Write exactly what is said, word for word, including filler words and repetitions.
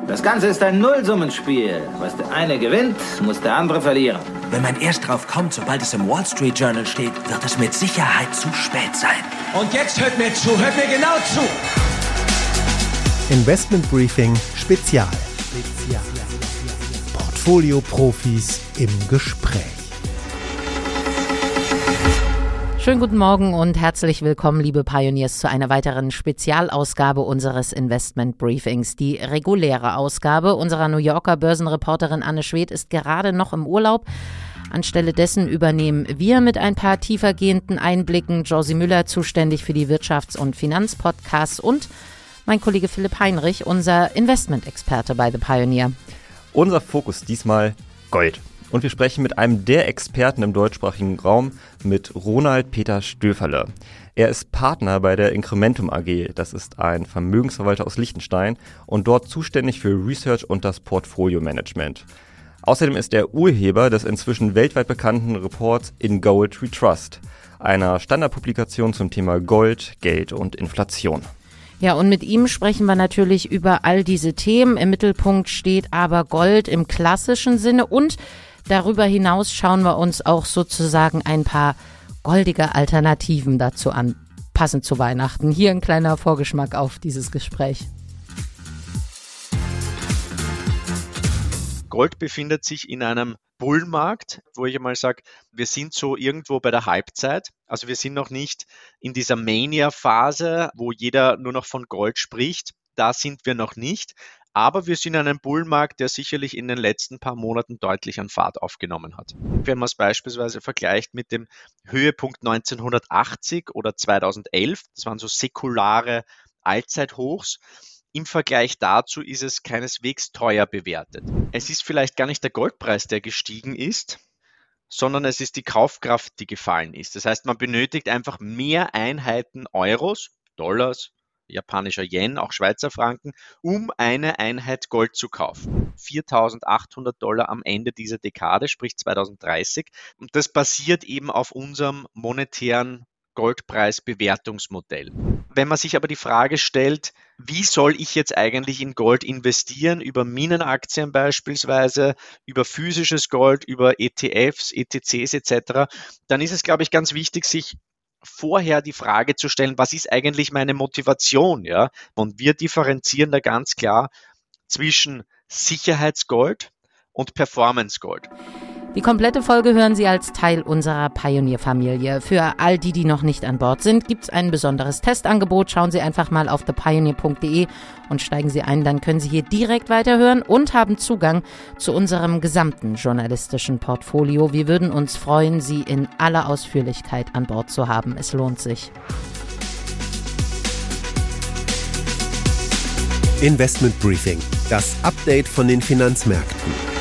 Das Ganze ist ein Nullsummenspiel. Was der eine gewinnt, muss der andere verlieren. Wenn man erst drauf kommt, sobald es im Wall Street Journal steht, wird es mit Sicherheit zu spät sein. Und jetzt hört mir zu, hört mir genau zu. Investment Briefing Spezial. Spezial. Portfolio-Profis im Gespräch. Schönen guten Morgen und herzlich willkommen, liebe Pioneers, zu einer weiteren Spezialausgabe unseres Investment Briefings. Die reguläre Ausgabe unserer New Yorker Börsenreporterin Anne Schwedt ist gerade noch im Urlaub. Anstelle dessen übernehmen wir mit ein paar tiefergehenden Einblicken Josie Müller, zuständig für die Wirtschafts- und Finanzpodcasts, und mein Kollege Philipp Heinrich, unser Investment-Experte bei The Pioneer. Unser Fokus diesmal Gold. Und wir sprechen mit einem der Experten im deutschsprachigen Raum, mit Ronald Peter Stöferle. Er ist Partner bei der Incrementum A G. Das ist ein Vermögensverwalter aus Liechtenstein und dort zuständig für Research und das Portfolio-Management. Außerdem ist er Urheber des inzwischen weltweit bekannten Reports In Gold We Trust, einer Standardpublikation zum Thema Gold, Geld und Inflation. Ja, und mit ihm sprechen wir natürlich über all diese Themen. Im Mittelpunkt steht aber Gold im klassischen Sinne, und darüber hinaus schauen wir uns auch sozusagen ein paar goldige Alternativen dazu an, passend zu Weihnachten. Hier ein kleiner Vorgeschmack auf dieses Gespräch. Gold befindet sich in einem Bullenmarkt, wo ich einmal sage, wir sind so irgendwo bei der Halbzeit. Also wir sind noch nicht in dieser Mania-Phase, wo jeder nur noch von Gold spricht. Da sind wir noch nicht. Aber wir sind in einem Bullenmarkt, der sicherlich in den letzten paar Monaten deutlich an Fahrt aufgenommen hat. Wenn man es beispielsweise vergleicht mit dem Höhepunkt neunzehnhundertachtzig oder zweitausendelf, das waren so säkulare Allzeithochs, im Vergleich dazu ist es keineswegs teuer bewertet. Es ist vielleicht gar nicht der Goldpreis, der gestiegen ist, sondern es ist die Kaufkraft, die gefallen ist. Das heißt, man benötigt einfach mehr Einheiten Euros, Dollars, japanischer Yen, auch Schweizer Franken, um eine Einheit Gold zu kaufen. viertausendachthundert Dollar am Ende dieser Dekade, sprich zweitausenddreißig. Und das basiert eben auf unserem monetären Goldpreisbewertungsmodell. Wenn man sich aber die Frage stellt, wie soll ich jetzt eigentlich in Gold investieren, über Minenaktien beispielsweise, über physisches Gold, über E T Fs, E T Cs et cetera, dann ist es, glaube ich, ganz wichtig, sich vorher die Frage zu stellen, was ist eigentlich meine Motivation? Ja? Und wir differenzieren da ganz klar zwischen Sicherheitsgold und Performance-Gold. Die komplette Folge hören Sie als Teil unserer Pioneer-Familie. Für all die, die noch nicht an Bord sind, gibt es ein besonderes Testangebot. Schauen Sie einfach mal auf the pioneer punkt de und steigen Sie ein. Dann können Sie hier direkt weiterhören und haben Zugang zu unserem gesamten journalistischen Portfolio. Wir würden uns freuen, Sie in aller Ausführlichkeit an Bord zu haben. Es lohnt sich. Investment Briefing, das Update von den Finanzmärkten.